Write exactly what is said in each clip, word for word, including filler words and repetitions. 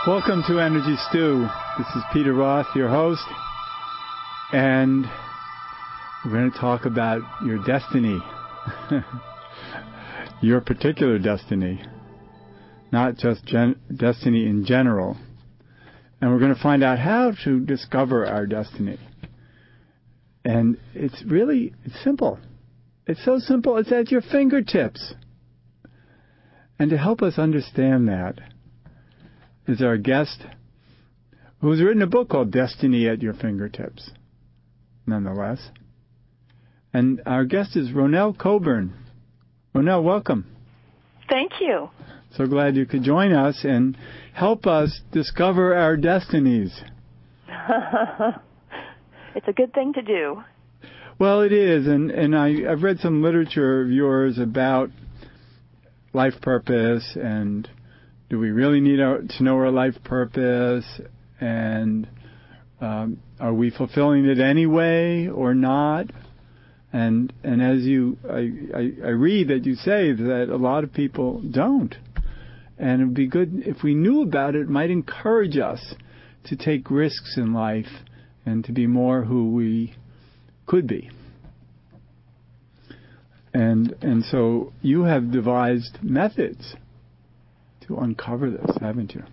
Welcome to Energy Stew. This is Peter Roth, your host, and we're going to talk about your destiny, your particular destiny, not just gen- destiny in general. And we're going to find out how to discover our destiny. And it's really it's simple. It's so simple. It's at your fingertips. And to help us understand that is our guest, who's written a book called Destiny at Your Fingertips, nonetheless. And our guest is Ronelle Coburn. Ronelle, welcome. Thank you. So glad you could join us and help us discover our destinies. It's a good thing to do. Well, it is, and, and I, I've read some literature of yours about life purpose, and do we really need our, to know our life purpose, and um, are we fulfilling it anyway or not? And and as you, I, I, I read that you say that a lot of people don't. And it would be good if we knew about it, it might encourage us to take risks in life and to be more who we could be. And and so you have devised methods to uncover this, haven't you?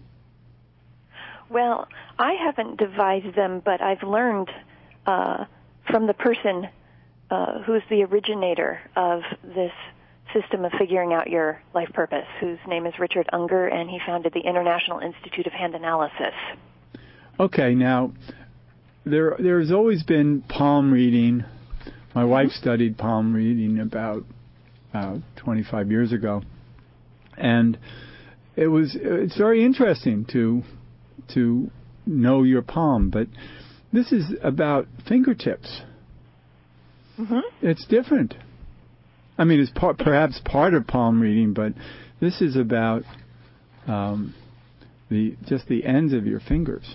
Well, I haven't devised them, but I've learned uh, from the person uh, who's the originator of this system of figuring out your life purpose, whose name is Richard Unger, and he founded the International Institute of Hand Analysis. Okay, now, there there's always been palm reading. My wife studied palm reading about uh, twenty-five years ago, and it was it's very interesting to to know your palm, but this is about fingertips. Mm-hmm. It's different. I mean, it's part, perhaps part of palm reading, but this is about um, the just the ends of your fingers.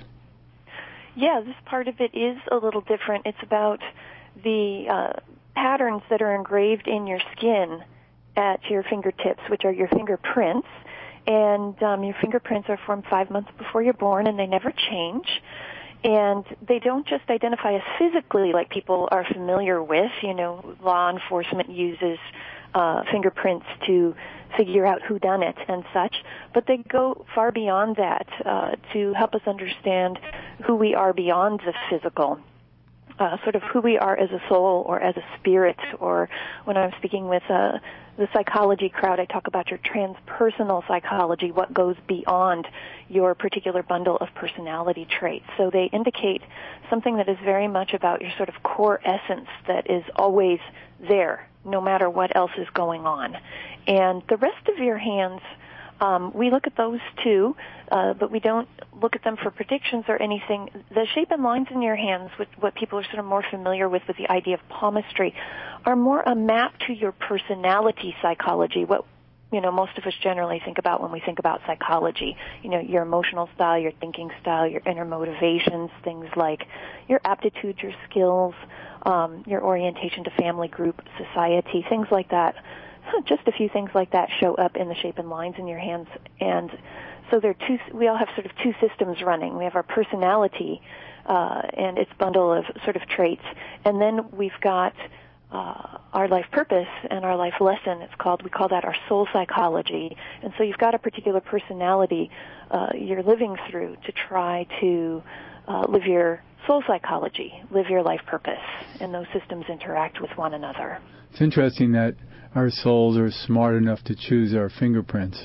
Yeah, this part of it is a little different. It's about the uh, patterns that are engraved in your skin at your fingertips, which are your fingerprints. And um, your fingerprints are formed five months before you're born, and they never change. And they don't just identify us physically like people are familiar with. You know, law enforcement uses uh, fingerprints to figure out who done it and such. But they go far beyond that uh, to help us understand who we are beyond the physical. Uh, sort of who we are as a soul or as a spirit, or when I'm speaking with uh, the psychology crowd, I talk about your transpersonal psychology, what goes beyond your particular bundle of personality traits. So they indicate something that is very much about your sort of core essence that is always there, no matter what else is going on. And the rest of your hands, Um, we look at those too, uh, but we don't look at them for predictions or anything. The shape and lines in your hands, which, what people are sort of more familiar with with the idea of palmistry, are more a map to your personality psychology, what you know most of us generally think about when we think about psychology. You know, your emotional style, your thinking style, your inner motivations, things like your aptitudes, your skills, um, your orientation to family, group, society, things like that. Just a few things like that show up in the shape and lines in your hands. And so there are two, we all have sort of two systems running. We have our personality uh, and its bundle of sort of traits. And then we've got uh, our life purpose and our life lesson. It's called, we call that our soul psychology. And so you've got a particular personality uh, you're living through to try to uh, live your soul psychology, live your life purpose. And those systems interact with one another. It's interesting that our souls are smart enough to choose our fingerprints.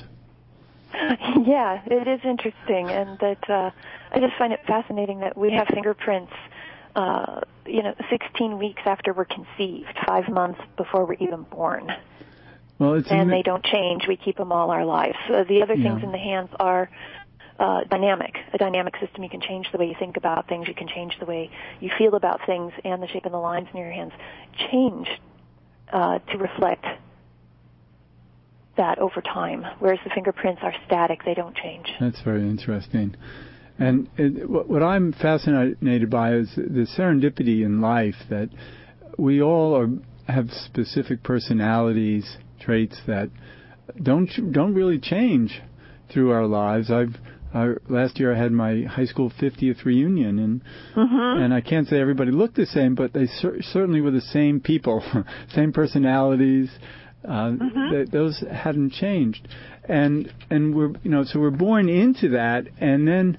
Yeah, it is interesting, and that uh, I just find it fascinating that we have fingerprints, uh, you know, sixteen weeks after we're conceived, five months before we're even born. Well, it's and ama- they don't change. We keep them all our lives. So the other things yeah. in the hands are uh, dynamic, a dynamic system. You can change the way you think about things. You can change the way you feel about things, and the shape and the lines in your hands change uh, to reflect that over time, whereas the fingerprints are static. They don't change. That's very interesting. And it, what I'm fascinated by is the serendipity in life, that we all are, have specific personalities, traits that don't don't really change through our lives. I've uh, last year I had my high school fiftieth reunion, and Mm-hmm. and I can't say everybody looked the same, but they cer- certainly were the same people, same personalities. Uh, Mm-hmm. th- those hadn't changed, and and we're you know so we're born into that, and then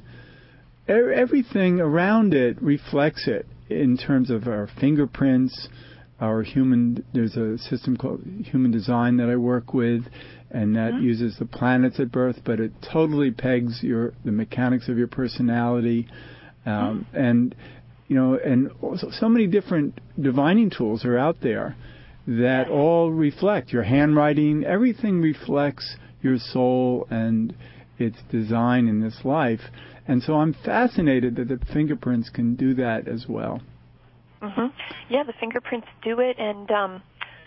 er- everything around it reflects it in terms of our fingerprints, our human. There's a system called Human Design that I work with, and that Mm-hmm. uses the planets at birth, but it totally pegs your the mechanics of your personality, um, Mm-hmm. and you know, and also so many different divining tools are out there that all reflect your handwriting. Everything reflects your soul and its design in this life. And so I'm fascinated that the fingerprints can do that as well. Mm-hmm. Yeah, the fingerprints do it, and um,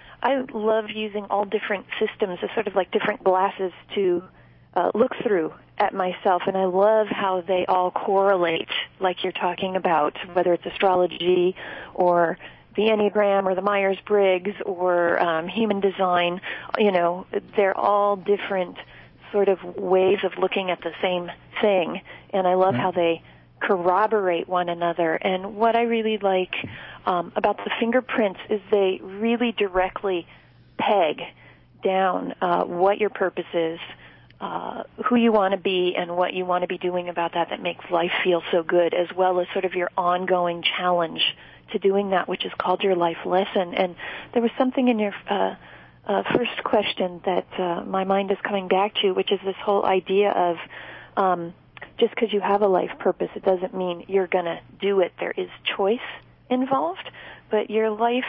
I love using all different systems as sort of like different glasses to uh, look through at myself, and I love how they all correlate, like you're talking about, whether it's astrology or the Enneagram or the Myers-Briggs or um, Human Design. You know, they're all different sort of ways of looking at the same thing, and I love Right. how they corroborate one another. And what I really like um, about the fingerprints is they really directly peg down uh, what your purpose is, uh, who you want to be, and what you want to be doing about that that makes life feel so good, as well as sort of your ongoing challenge to doing that, which is called your life lesson. And there was something in your uh, uh, first question that uh, my mind is coming back to, which is this whole idea of um, just because you have a life purpose, it doesn't mean you're going to do it. There is choice involved, but your life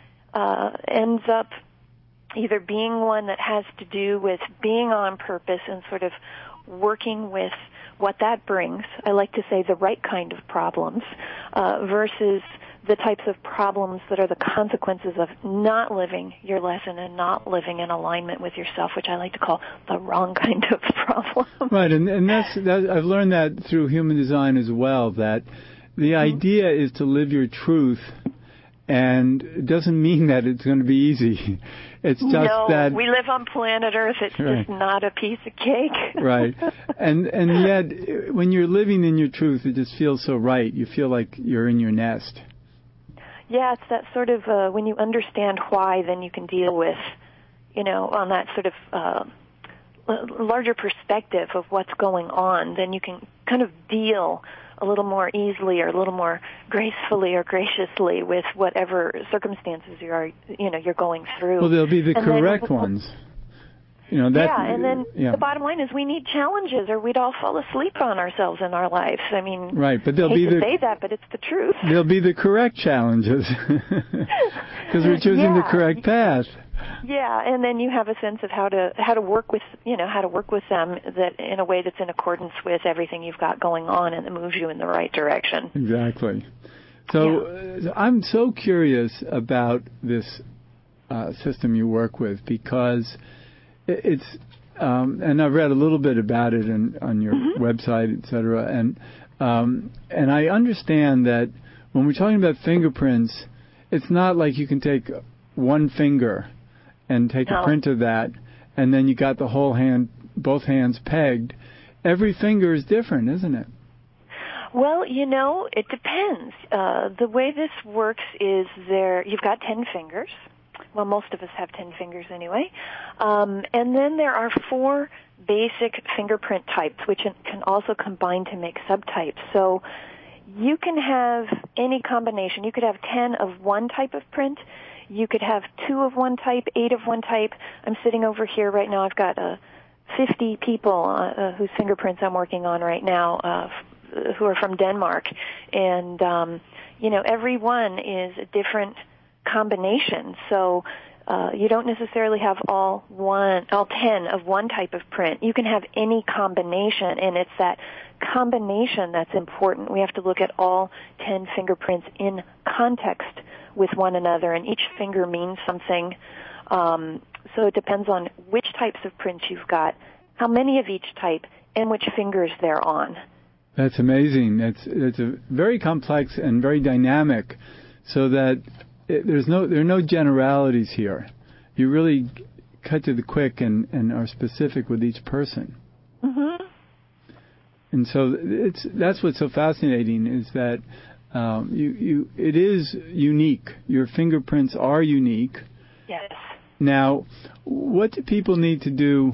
uh, ends up either being one that has to do with being on purpose and sort of working with what that brings. I like to say the right kind of problems uh, versus the types of problems that are the consequences of not living your lesson and not living in alignment with yourself, which I like to call the wrong kind of problem. Right, and, and that's, that, I've learned that through Human Design as well, that the Mm-hmm. idea is to live your truth, and it doesn't mean that it's going to be easy. It's just no, that we live on planet Earth. It's right. just not a piece of cake. Right. And and yet, when you're living in your truth, it just feels so right. You feel like you're in your nest. Yeah, it's that sort of, uh, when you understand why, then you can deal with, you know, on that sort of uh, larger perspective of what's going on, then you can kind of deal a little more easily or a little more gracefully or graciously with whatever circumstances you are, you know, you're going through. Well, they'll be the and correct then, ones. You know, that, yeah, and then yeah. the bottom line is we need challenges, or we'd all fall asleep on ourselves in our lives. I mean, right, but they'll I hate be to the, say that, but it's the truth. They'll be the correct challenges because we're choosing yeah. the correct path. Yeah, and then you have a sense of how to how to work with you know how to work with them that in a way that's in accordance with everything you've got going on and that moves you in the right direction. Exactly. So Yeah. uh, I'm so curious about this uh, system you work with because it, it's um, and I've read a little bit about it in, on your Mm-hmm. website, et cetera. And um, and I understand that when we're talking about fingerprints, it's not like you can take one finger and take No. a print of that, and then you got the whole hand, both hands pegged. Every finger is different, isn't it? Well, you know, it depends. Uh, the way this works is there you've got ten fingers. Well, most of us have ten fingers anyway. Um, and then there are four basic fingerprint types, which can also combine to make subtypes. So you can have any combination. You could have ten of one type of print. You could have two of one type, eight of one type. I'm sitting over here right now. I've got uh, fifty people uh, whose fingerprints I'm working on right now uh, f- who are from Denmark. And, um, you know, every one is a different combination. So uh, you don't necessarily have all one, all ten of one type of print. You can have any combination, and it's that combination that's important. We have to look at all ten fingerprints in context with one another, and each finger means something. Um, so it depends on which types of prints you've got, how many of each type, and which fingers they're on. That's amazing. That's it's a very complex and very dynamic, so that it, there's no there are no generalities here. You really cut to the quick and, and are specific with each person. Mm-hmm. And so it's that's what's so fascinating is that um, you you it is unique. Your fingerprints are unique. Yes. Now, what do people need to do?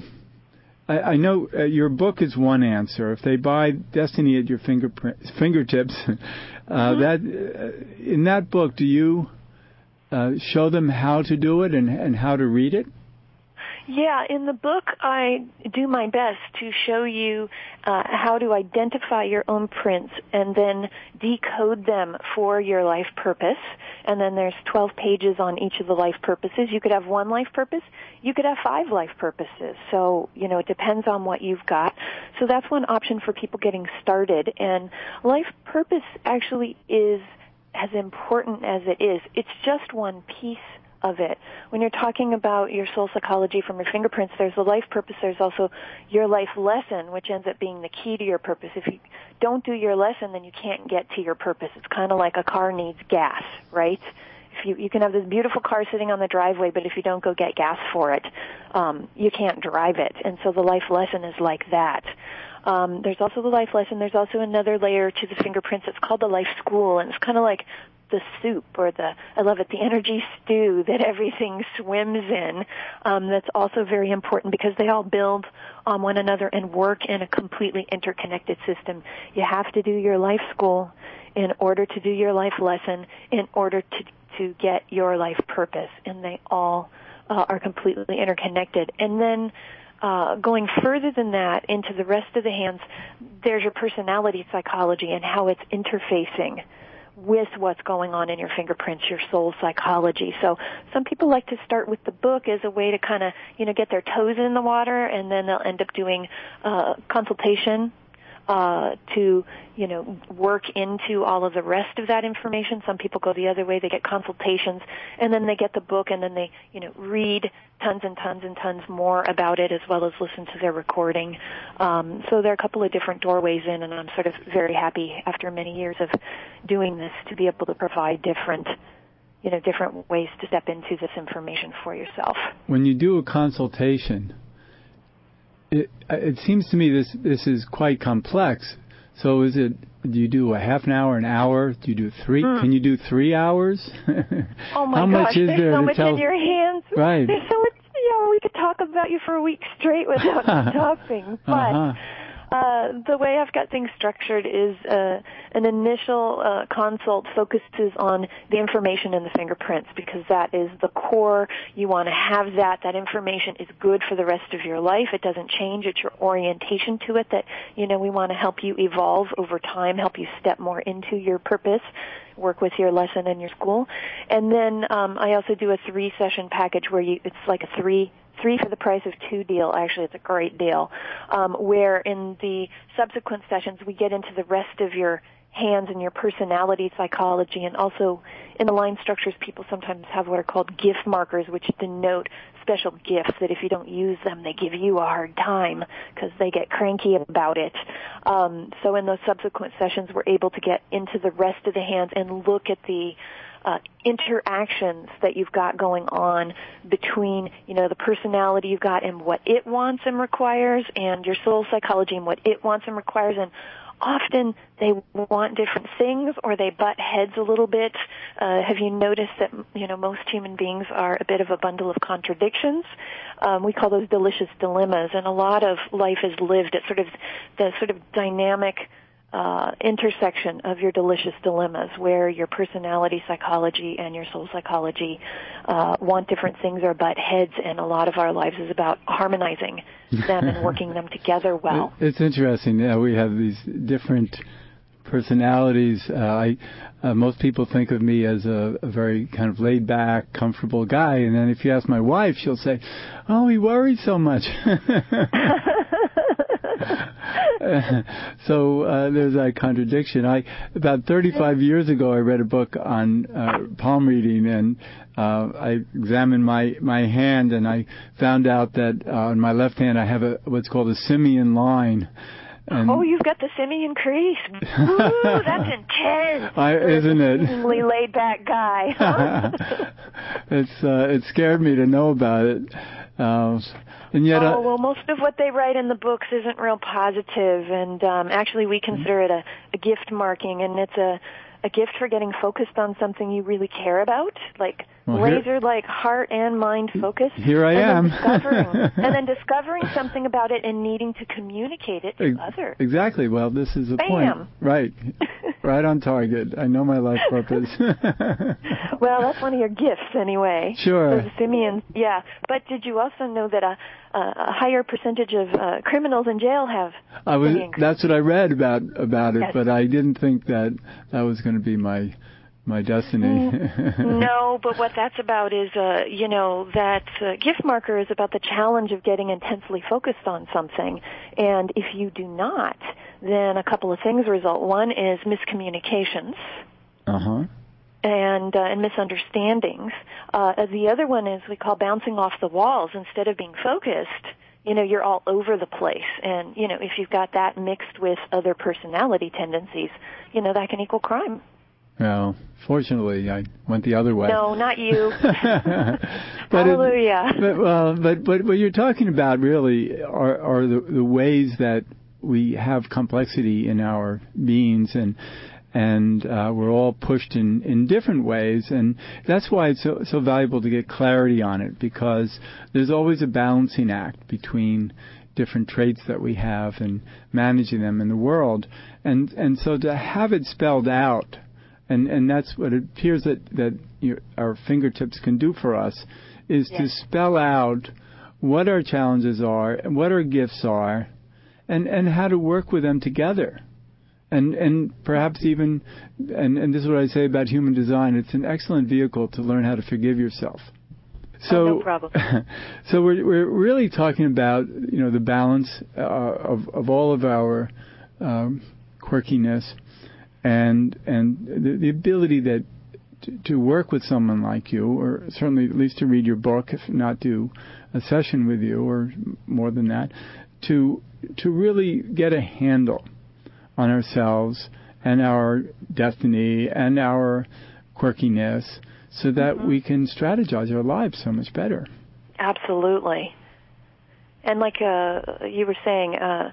I, I know uh, your book is one answer. If they buy Destiny at Your Fingerprint, Fingertips, uh, mm-hmm. that uh, in that book, do you uh, show them how to do it and, and how to read it? Yeah, in the book, I do my best to show you uh, how to identify your own prints and then decode them for your life purpose. And then there's twelve pages on each of the life purposes. You could have one life purpose. You could have five life purposes. So, you know, it depends on what you've got. So that's one option for people getting started. And life purpose actually is as important as it is. It's just one piece of it. When you're talking about your soul psychology from your fingerprints, there's the life purpose, there's also your life lesson, which ends up being the key to your purpose. If you don't do your lesson, then you can't get to your purpose. It's kind of like a car needs gas, right? If you, you can have this beautiful car sitting on the driveway, but if you don't go get gas for it, um, you can't drive it. And so the life lesson is like that. Um, there's also the life lesson. There's also another layer to the fingerprints. It's called the life school, and it's kind of like the soup or the, I love it, the energy stew that everything swims in. Um, that's also very important because they all build on one another and work in a completely interconnected system. You have to do your life school in order to do your life lesson, in order to, to get your life purpose, and they all uh, are completely interconnected. And then Uh, going further than that into the rest of the hands, there's your personality psychology and how it's interfacing with what's going on in your fingerprints, your soul psychology. So some people like to start with the book as a way to kind of, you know, get their toes in the water, and then they'll end up doing uh, consultation uh, to, you know, work into all of the rest of that information. Some people go the other way. They get consultations, and then they get the book, and then they, you know, read tons and tons and tons more about it, as well as listen to their recording. Um, so there are a couple of different doorways in, and I'm sort of very happy after many years of doing this to be able to provide different, you know, different ways to step into this information for yourself. When you do a consultation, It, it seems to me this this is quite complex. So is it, do you do a half an hour, an hour? Do you do three? Mm. Can you do three hours? Oh, my How gosh. much is There's there so to much tell? in your hands. Right. There's so much, yeah, we could talk about you for a week straight without stopping. But uh-huh. uh, the way I've got things structured is uh, an initial uh, consult focuses on the information in the fingerprints, because that is the core. You want to have that. That information is good for the rest of your life. It doesn't change. It's your orientation to it that, you know, we want to help you evolve over time, help you step more into your purpose, work with your lesson in your school. And then um, I also do a three-session package where you, it's like a three three for the price of two deal. Actually, it's a great deal, um, where in the subsequent sessions we get into the rest of your hands and your personality psychology, and also in the line structures people sometimes have what are called gift markers, which denote special gifts that if you don't use them, they give you a hard time because they get cranky about it. Um, so in those subsequent sessions, we're able to get into the rest of the hands and look at the Uh, interactions that you've got going on between, you know, the personality you've got and what it wants and requires, and your soul psychology and what it wants and requires. And often they want different things, or they butt heads a little bit. Uh, have you noticed that, you know, most human beings are a bit of a bundle of contradictions? Um, we call those delicious dilemmas, and a lot of life is lived at sort of the sort of dynamic Uh, intersection of your delicious dilemmas, where your personality psychology and your soul psychology uh, want different things or butt heads, and a lot of our lives is about harmonizing them and working them together well. It's interesting. Yeah, we have these different personalities. Uh, I uh, most people think of me as a, a very kind of laid back, comfortable guy, and then if you ask my wife, she'll say, "Oh, he worries so much." Uh, so uh, there's that contradiction. I about thirty-five years ago, I read a book on uh, palm reading, and uh, I examined my, my hand, and I found out that uh, on my left hand I have a what's called a simian line. And oh, you've got the simian crease. Ooh, that's intense. I, isn't it? Seemingly laid back guy. Huh? it's uh, it scared me to know about it. Uh, And yet, oh, uh, well, most of what they write in the books isn't real positive, and um, actually we consider it a, a gift marking, and it's a, a gift for getting focused on something you really care about, like well, laser, like heart and mind focus. Here I and am. Then discovering, and then discovering something about it and needing to communicate it to others. Exactly. Well, this is the Bam. point. Right. Right on target. I know my life purpose. Well, that's one of your gifts anyway. Sure. The simians, yeah. But did you also know that a, a higher percentage of uh, criminals in jail have I was. simian? That's what I read about about it, Yes. but I didn't think that that was going to be my my destiny. No, but what that's about is, uh, you know, that uh, gift marker is about the challenge of getting intensely focused on something. And if you do not, then a couple of things result. One is miscommunications. Uh-huh. And, uh, and misunderstandings. Uh, the other one is we call bouncing off the walls. Instead of being focused, you know, you're all over the place. And, you know, if you've got that mixed with other personality tendencies, you know, that can equal crime. Well, fortunately, I went the other way. No, not you. but Hallelujah. It, but, well, but, but what you're talking about really are, are the, the ways that we have complexity in our beings, and and uh, we're all pushed in, in different ways, and that's why it's so, so valuable to get clarity on it, because there's always a balancing act between different traits that we have and managing them in the world, and and so to have it spelled out. And and that's what it appears that, that you, our fingertips can do for us, is yes. to spell out what our challenges are, and what our gifts are, and, and how to work with them together. And and perhaps even, and, and this is what I say about human design, it's an excellent vehicle to learn how to forgive yourself. So, oh, no problem. So we're we're really talking about, you know, the balance uh, of of all of our um, quirkiness. And and the, the ability that to, to work with someone like you, or certainly at least to read your book, if not do a session with you, or more than that, to to really get a handle on ourselves and our destiny and our quirkiness, so that mm-hmm. we can strategize our lives so much better. Absolutely. And like uh, you were saying. Uh,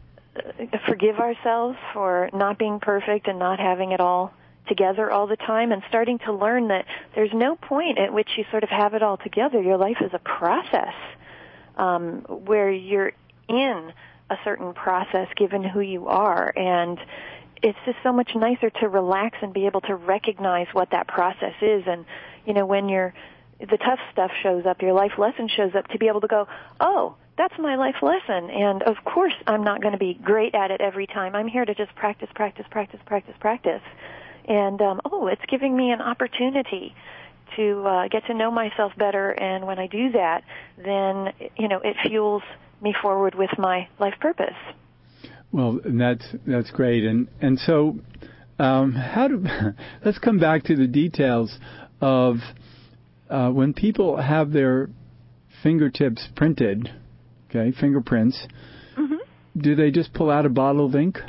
forgive ourselves for not being perfect and not having it all together all the time, and starting to learn that there's no point at which you sort of have it all together. Your life is a process um, where you're in a certain process given who you are, and it's just so much nicer to relax and be able to recognize what that process is. And, you know, when you're the tough stuff shows up, your life lesson shows up, to be able to go, oh, that's my life lesson. And of course I'm not going to be great at it every time. I'm here to just practice, practice, practice, practice, practice. And, um, oh, it's giving me an opportunity to uh, get to know myself better. And when I do that, then, you know, it fuels me forward with my life purpose. Well, that's that's great. And and so um, how do let's come back to the details of uh, when people have their fingertips printed. Okay, fingerprints. Mm-hmm. Do they just pull out a bottle of ink?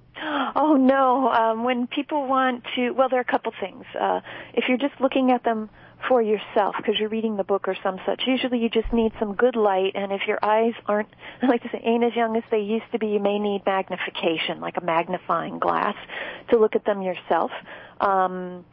Oh, no. Um, when people want to, well, there are a couple things. Uh, if you're just looking at them for yourself, because you're reading the book or some such, usually you just need some good light, and if your eyes aren't, I like to say, ain't as young as they used to be, you may need magnification, like a magnifying glass, to look at them yourself. Um,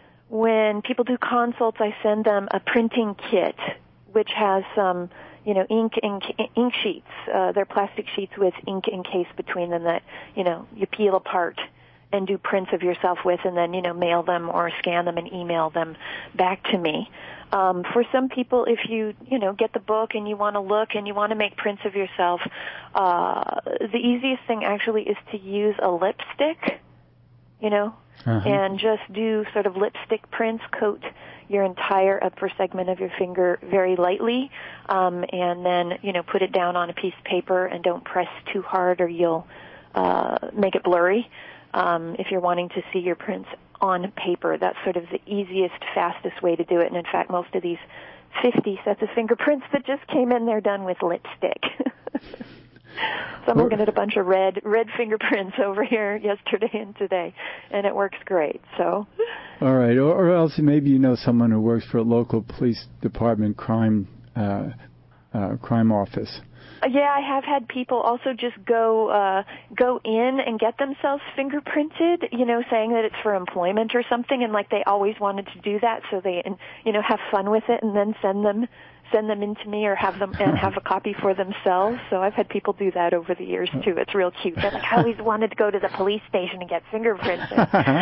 when people do consults, I send them a printing kit, which has some... you know, ink, ink, ink sheets. Uh, they're plastic sheets with ink encased between them that, you know, you peel apart and do prints of yourself with, and then, you know, mail them or scan them and email them back to me. Um, for some people, if you, you know, get the book and you want to look and you want to make prints of yourself, uh, the easiest thing actually is to use a lipstick, you know, uh-huh. and just do sort of lipstick prints, coat your entire upper segment of your finger very lightly, um, and then, you know, put it down on a piece of paper and don't press too hard or you'll uh, make it blurry. Um, if you're wanting to see your prints on paper, that's sort of the easiest, fastest way to do it. And in fact, most of these fifty sets of fingerprints that just came in, they're done with lipstick. So I'm looking at a bunch of red red fingerprints over here yesterday and today, and it works great. So, all right, or, or else maybe you know someone who works for a local police department crime uh, uh, crime office. Yeah, I have had people also just go uh, go in and get themselves fingerprinted, you know, saying that it's for employment or something, and like they always wanted to do that, so they, and, you know, have fun with it, and then send them send them in to me or have them and have a copy for themselves. So I've had people do that over the years too. It's real cute. They're like, I always wanted to go to the police station and get fingerprinted.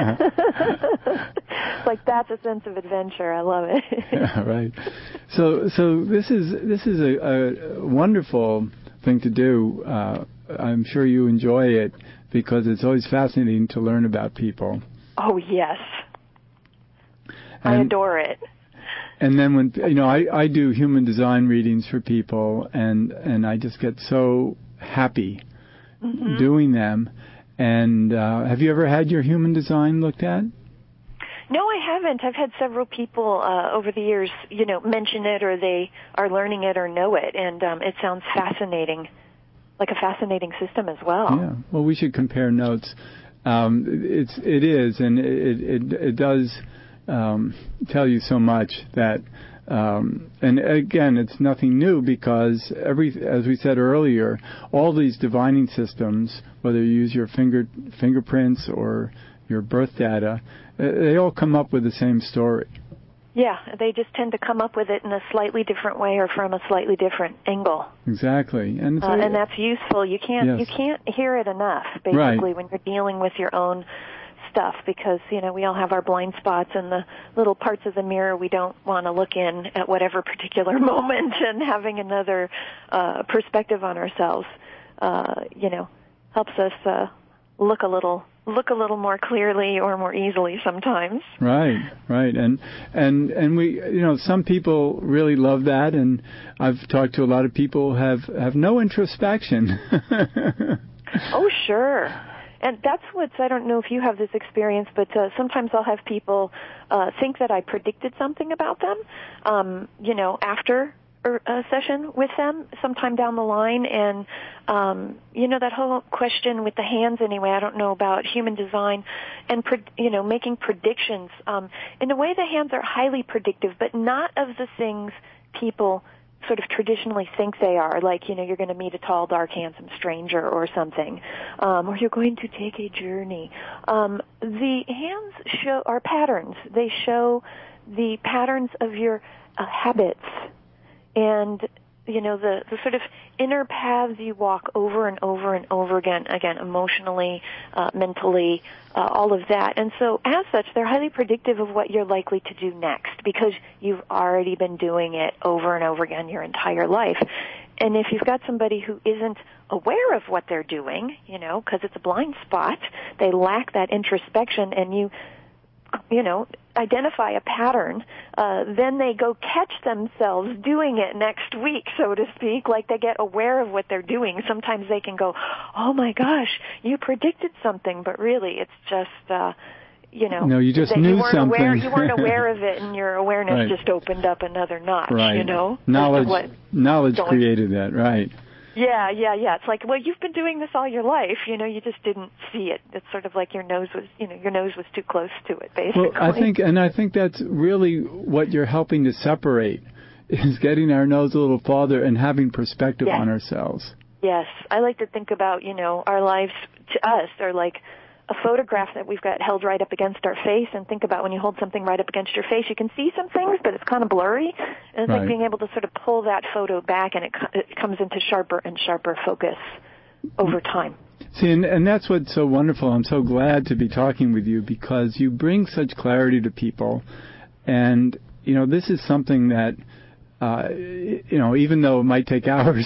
Like, that's a sense of adventure. I love it. Yeah, right. So, so this is this is a, a wonderful thing to do. Uh, I'm sure you enjoy it because it's always fascinating to learn about people. Oh yes, and, I adore it. And then when you know, I, I do human design readings for people, and and I just get so happy mm-hmm. doing them. And uh, have you ever had your human design looked at? No, I haven't. I've had several people uh, over the years, you know, mention it, or they are learning it or know it, and um, it sounds fascinating, like a fascinating system as well. Yeah. Well, we should compare notes. Um, it's it is, and it it, it does um, tell you so much that. Um, and again, it's nothing new because every, as we said earlier, all these divining systems, whether you use your finger fingerprints or your birth data, they all come up with the same story. Yeah, they just tend to come up with it in a slightly different way or from a slightly different angle. Exactly, and it's uh, and that's useful. You can't yes. you can't hear it enough, basically, right. when you're dealing with your own stuff, because, you know, we all have our blind spots and the little parts of the mirror we don't want to look in at whatever particular moment, and having another uh, perspective on ourselves, uh, you know, helps us uh, look a little look a little more clearly or more easily sometimes. Right, right, and and and we, you know, some people really love that, and I've talked to a lot of people who have have no introspection. Oh, sure. And that's what's, I don't know if you have this experience, but uh, sometimes I'll have people uh, think that I predicted something about them, um, you know, after a session with them sometime down the line. And, um, you know, that whole question with the hands anyway, I don't know about human design and, you know, making predictions. Um, in a way, the hands are highly predictive, but not of the things people sort of traditionally think they are, like, you know, you're going to meet a tall, dark, handsome stranger or something, um, or you're going to take a journey. Um, the hands show are patterns. They show the patterns of your uh, habits and, you know, the, the sort of inner paths you walk over and over and over again, again, emotionally, uh, mentally, uh, all of that. And so, as such, they're highly predictive of what you're likely to do next because you've already been doing it over and over again your entire life. And if you've got somebody who isn't aware of what they're doing, you know, because it's a blind spot, they lack that introspection, and you you know, identify a pattern, uh, then they go catch themselves doing it next week, so to speak, like they get aware of what they're doing. Sometimes they can go, oh my gosh, you predicted something, but really it's just, uh, you know, no, you just that knew you weren't something. Aware, you weren't aware of it, and your awareness right. just opened up another notch, right. you know? Knowledge, knowledge created that, right. Yeah, yeah, yeah. It's like, well, you've been doing this all your life. You know, you just didn't see it. It's sort of like your nose was, you know, your nose was too close to it, basically. Well, I think, and I think that's really what you're helping to separate, is getting our nose a little farther and having perspective yes. on ourselves. Yes. I like to think about, you know, our lives to us are like a photograph that we've got held right up against our face, and think about when you hold something right up against your face, you can see some things, but it's kind of blurry. And it's right. like being able to sort of pull that photo back, and it, it comes into sharper and sharper focus over time. See, and, and that's what's so wonderful. I'm so glad to be talking with you because you bring such clarity to people. And, you know, this is something that, uh, you know, even though it might take hours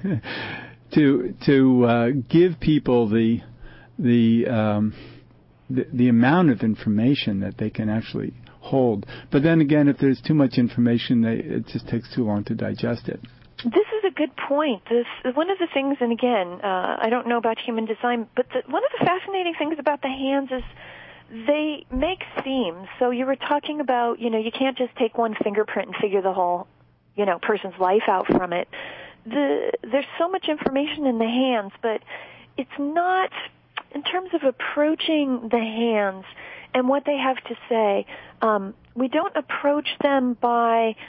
to to uh, give people the the, um, the the amount of information that they can actually hold. But then again, if there's too much information, they, it just takes too long to digest it. This is a good point. This one of the things, and again, uh, I don't know about human design, but the, one of the fascinating things about the hands is they make themes. So you were talking about, you know, you can't just take one fingerprint and figure the whole, you know, person's life out from it. The, there's so much information in the hands, but it's not, in terms of approaching the hands and what they have to say, um, we don't approach them by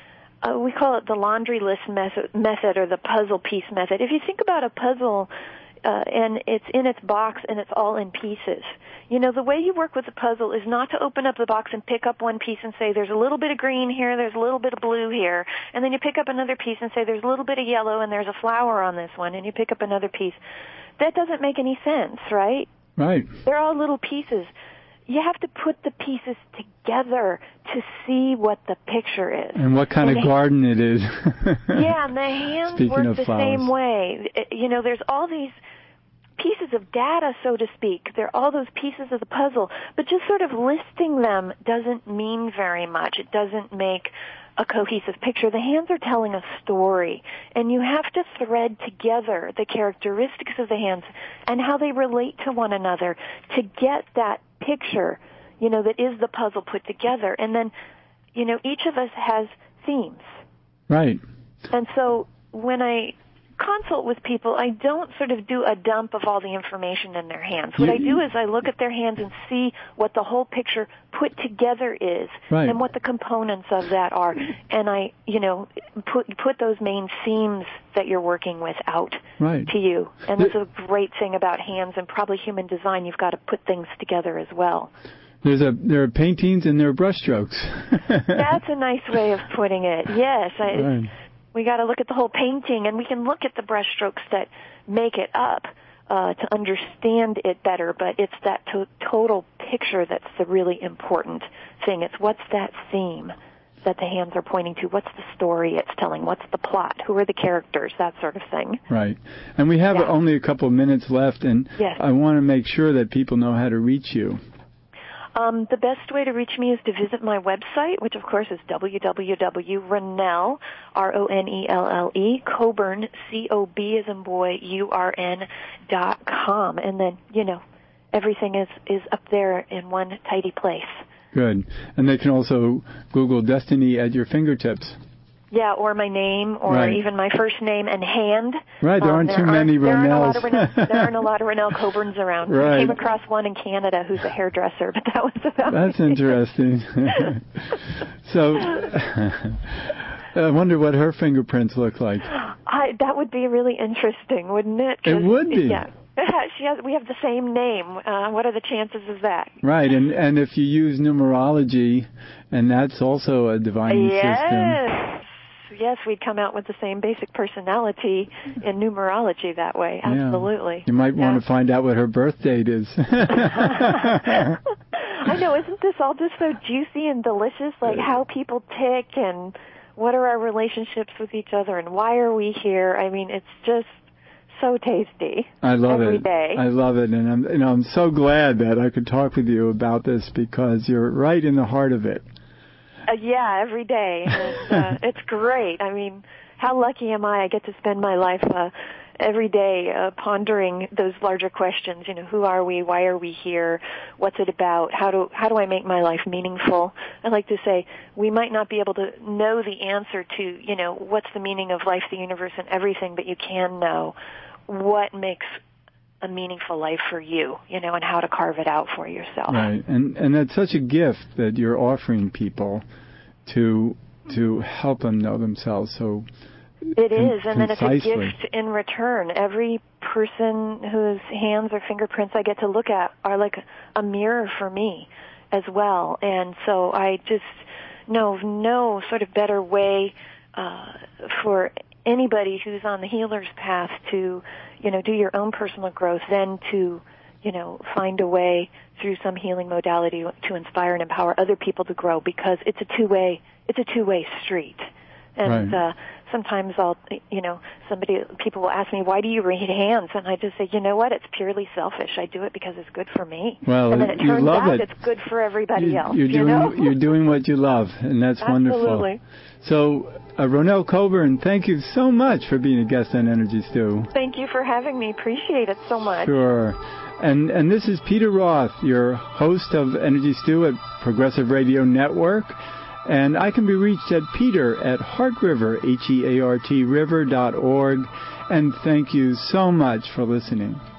uh, we call it the laundry list method, method or the puzzle piece method. If you think about a puzzle, uh, and it's in its box and it's all in pieces, you know, the way you work with the puzzle is not to open up the box and pick up one piece and say, there's a little bit of green here, there's a little bit of blue here, and then you pick up another piece and say, there's a little bit of yellow and there's a flower on this one, and you pick up another piece. That doesn't make any sense, right? Right. They're all little pieces. You have to put the pieces together to see what the picture is. And what kind and of garden it is. Yeah, and the hands Speaking work of the flowers. same way. You know, there's all these pieces of data, so to speak. They're all those pieces of the puzzle. But just sort of listing them doesn't mean very much. It doesn't make a cohesive picture. The hands are telling a story, and you have to thread together the characteristics of the hands and how they relate to one another to get that picture, you know, that is the puzzle put together. And then, you know, each of us has themes. Right. And so when I consult with people, I don't sort of do a dump of all the information in their hands. What you, I do is I look at their hands and see what the whole picture put together is, right. and what the components of that are. And I, you know, put put those main themes that you're working with out right. to you. And that's a great thing about hands and probably human design. You've got to put things together as well. There's a there are paintings and there are brushstrokes. That's a nice way of putting it. Yes, I. Right. We got to look at the whole painting, and we can look at the brushstrokes that make it up uh, to understand it better. But it's that to- total picture that's the really important thing. It's what's that theme that the hands are pointing to? What's the story it's telling? What's the plot? Who are the characters? That sort of thing. Right. And we have yeah. only a couple of minutes left, and yes. I want to make sure that people know how to reach you. Um, the best way to reach me is to visit my website, which of course is w w w dot ronelle, R O N E L L E, Coburn, C O B as in boy, U R N dot com. And then, you know, everything is, is up there in one tidy place. Good. And they can also Google Destiny at your fingertips. Yeah, or my name, or right. even my first name and hand. Right, there aren't um, there too many Ronelles. There, there aren't a lot of Ronelle Coburns around. Right. I came across one in Canada who's a hairdresser, but that was about That's it. Interesting. So, I wonder what her fingerprints look like. I, that would be really interesting, wouldn't it? It would be. Yeah. She has, we have the same name. Uh, what are the chances of that? Right, and and if you use numerology, and that's also a divining yes. system. Yes, we'd come out with the same basic personality in numerology that way. Absolutely. Yeah. You might yeah. want to find out what her birth date is. I know, isn't this all just so juicy and delicious? Like how people tick and what are our relationships with each other and why are we here? I mean, it's just so tasty. I love every it. Day. I love it, and I'm you know I'm so glad that I could talk with you about this because you're right in the heart of it. Uh, yeah, every day. It's, uh, it's great. I mean, how lucky am I? I get to spend my life uh, every day uh, pondering those larger questions. You know, who are we? Why are we here? What's it about? How do how do I make my life meaningful? I like to say we might not be able to know the answer to, you know, what's the meaning of life, the universe, and everything, but you can know what makes a meaningful life for you, you know, and how to carve it out for yourself. Right, and and that's such a gift that you're offering people to to help them know themselves. So it is, con- and then concisely. it's a gift in return. Every person whose hands or fingerprints I get to look at are like a mirror for me as well, and so I just know of no sort of better way uh, for anybody who's on the healer's path to, you know, do your own personal growth than to, you know, find a way through some healing modality to inspire and empower other people to grow, because it's a two-way, it's a two-way street. And right. uh, sometimes I'll, you know, somebody, people will ask me, why do you read hands? And I just say, you know what, it's purely selfish. I do it because it's good for me. Well, and then it you turns love out it. it's good for everybody you, else. You're you doing, know? You're doing what you love, and that's Absolutely. wonderful. So, uh, Ronelle Coburn, thank you so much for being a guest on Energy Stew. Thank you for having me. Appreciate it so much. Sure. And and this is Peter Roth, your host of Energy Stew at Progressive Radio Network. And I can be reached at Peter at Heart River, H E A R T river dot org. And thank you so much for listening.